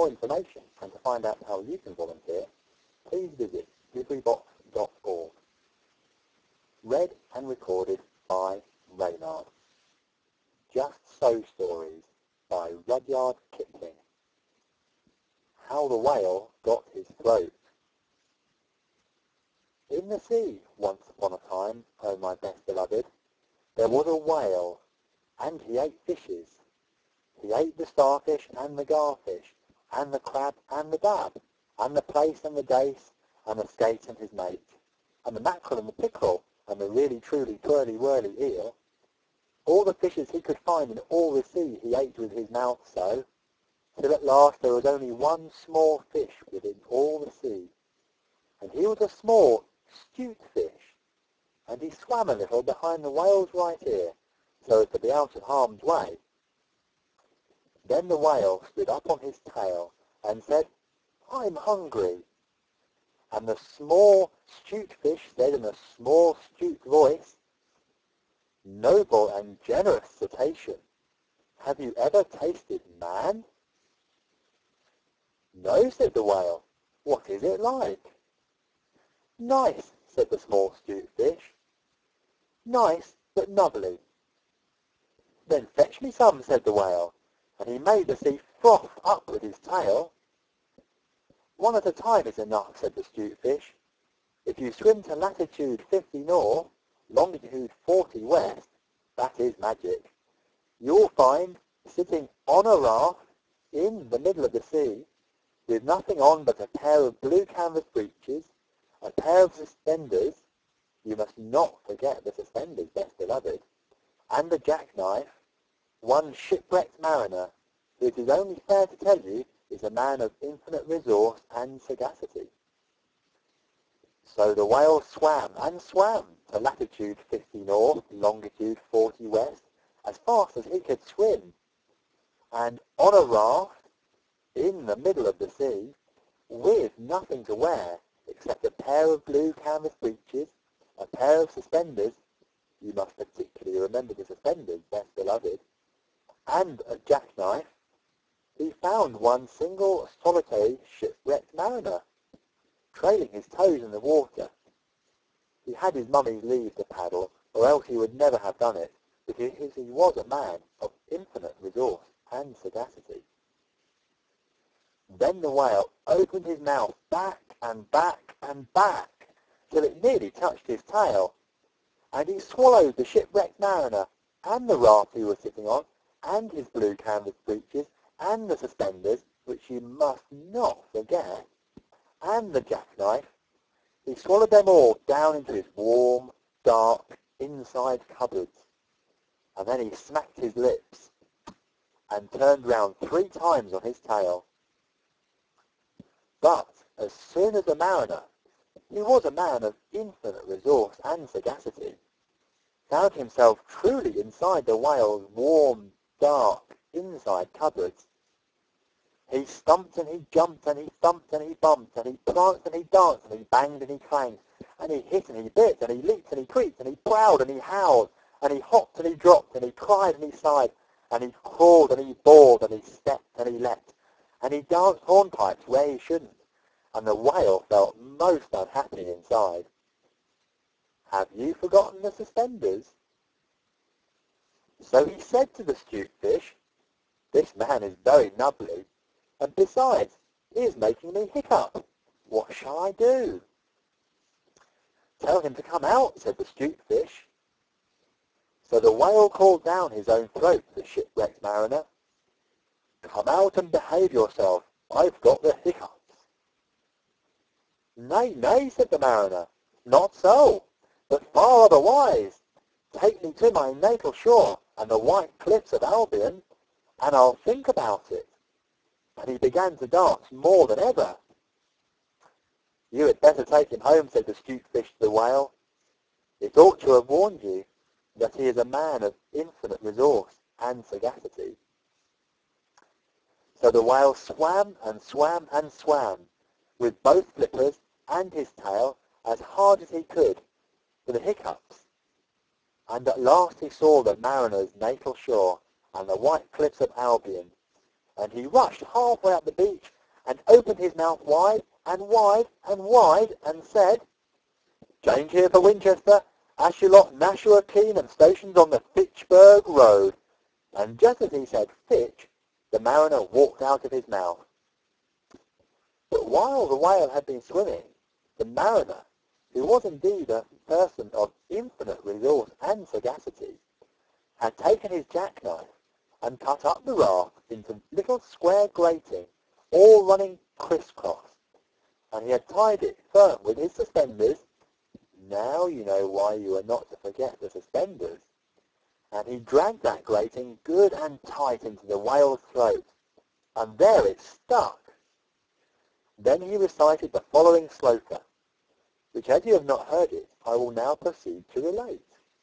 more information and to find out how you can volunteer, please visit liverybox.org. Read and recorded by Reynard. Just So Stories by Rudyard Kipling. How the Whale Got His Throat. In the sea, once upon a time, O my best beloved, there was a whale, and he ate fishes. He ate the starfish and the garfish, and the crab and the dab, and the plaice and the dace, and the skate and his mate, and the mackerel and the pickerel, and the really truly twirly-whirly eel. All the fishes he could find in all the sea he ate with his mouth so, till at last there was only one small fish within all the sea, and he was a small, 'stute fish, and he swam a little behind the whale's right ear, so as to be out of harm's way. Then the whale stood up on his tail and said, "I'm hungry." And the small, 'stute fish said in a small, 'stute voice, "Noble and generous cetacean, have you ever tasted man?" "No," said the whale. "What is it like?" "Nice," said the small 'stute fish. "Nice, but nubbly." "Then fetch me some," said the whale, and he made the sea froth up with his tail. "One at a time is enough," said the 'stute fish. "If you swim to latitude 50 north, longitude 40 west, that is magic, you'll find, sitting on a raft in the middle of the sea, with nothing on but a pair of blue canvas breeches, a pair of suspenders, you must not forget the suspenders, best beloved, and a jackknife, one shipwrecked mariner, who it is only fair to tell you is a man of infinite resource and sagacity." So the whale swam and swam to latitude 50 north, longitude 40 west, as fast as he could swim, and on a raft, in the middle of the sea, with nothing to wear except a pair of blue canvas breeches, a pair of suspenders, you must particularly remember the suspenders, best beloved, and a jackknife, he found one single solitary shipwrecked mariner, trailing his toes in the water. He had his mummy's leave to paddle, or else he would never have done it, because he was a man of infinite resource and sagacity. Then the whale opened his mouth back and back and back, till it nearly touched his tail, and he swallowed the shipwrecked mariner, and the raft he was sitting on, and his blue canvas breeches, and the suspenders, which you must not forget, and the jackknife. He swallowed them all down into his warm, dark, inside cupboards, and then he smacked his lips and turned round 3 times on his tail. But as soon as the mariner, who was a man of infinite resource and sagacity, found himself truly inside the whale's warm, dark, inside cupboards, he stumped and he jumped and he thumped and he bumped and he pranced and he danced and he banged and he clanged and he hit and he bit and he leaped and he creaked and he prowled and he howled and he hopped and he dropped and he cried and he sighed and he crawled and he bawled and he stepped and he leapt and he danced hornpipes where he shouldn't, and the whale felt most unhappy inside. Have you forgotten the suspenders? So he said to the 'stute fish, "This man is very nubbly, and besides, he is making me hiccup. What shall I do?" "Tell him to come out," said the 'stute fish. So the whale called down his own throat to the shipwrecked mariner, "Come out and behave yourself. I've got the hiccups." "Nay, nay," said the mariner, "not so, but far otherwise. Take me to my natal shore and the white cliffs of Albion, and I'll think about it." And he began to dance more than ever. "You had better take him home," said the 'stute fish to the whale. "It ought to have warned you that he is a man of infinite resource and sagacity." So the whale swam and swam and swam, with both flippers and his tail, as hard as he could, for the hiccups, and at last he saw the mariner's natal shore and the white cliffs of Albion, and he rushed halfway up the beach and opened his mouth wide and wide and wide and said, "Change here for Winchester, Ashuelot, Nashua, Keene, and stations on the Fitchburg Road." And just as he said Fitch, the mariner walked out of his mouth. But while the whale had been swimming, the mariner, who was indeed a person of infinite resource and sagacity, had taken his jackknife and cut up the raft into little square grating, all running crisscross, and he had tied it firm with his suspenders. Now you know why you are not to forget the suspenders. And he dragged that grating good and tight into the whale's throat, and there it stuck. Then he recited the following sloka, which, as you have not heard it, I will now proceed to relate.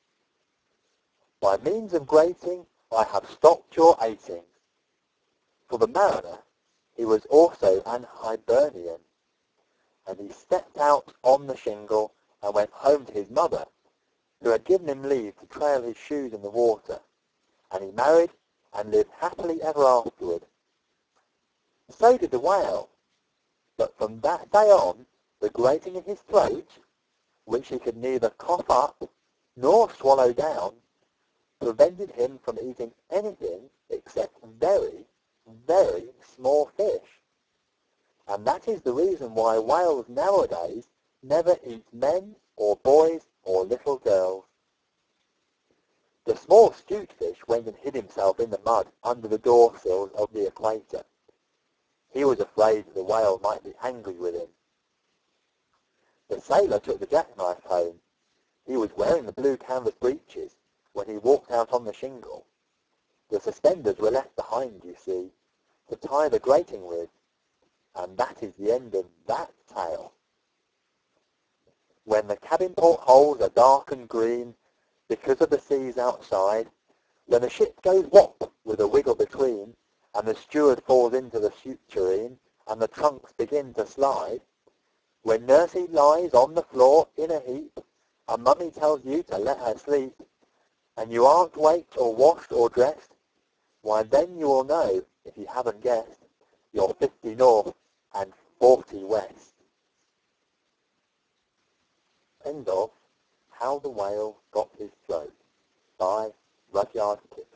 By means of grating, I have stopped your eating. For the mariner, he was also an Hibernian, and he stepped out on the shingle and went home to his mother, who had given him leave to trail his shoes in the water, and he married and lived happily ever afterward. So did the whale, but from that day on, the grating in his throat, which he could neither cough up nor swallow down, prevented him from eating anything except very, very small fish. And that is the reason why whales nowadays never eat men or boys or little girls. The small 'stute fish went and hid himself in the mud under the door sills of the equator. He was afraid the whale might be angry with him. The sailor took the jackknife home. He was wearing the blue canvas breeches when he walked out on the shingle. The suspenders were left behind, you see, to tie the grating with, and that is the end of that tale. When the cabin portholes are dark and green because of the seas outside, when the ship goes whop with a wiggle between, and the steward falls into the soup tureen, and the trunks begin to slide, when Nursey lies on the floor in a heap, and Mummy tells you to let her sleep, and you aren't waked or washed or dressed, why then you will know, if you haven't guessed, you're 50 north and 40 west. End of How the Whale Got His Throat by Rudyard Kipling.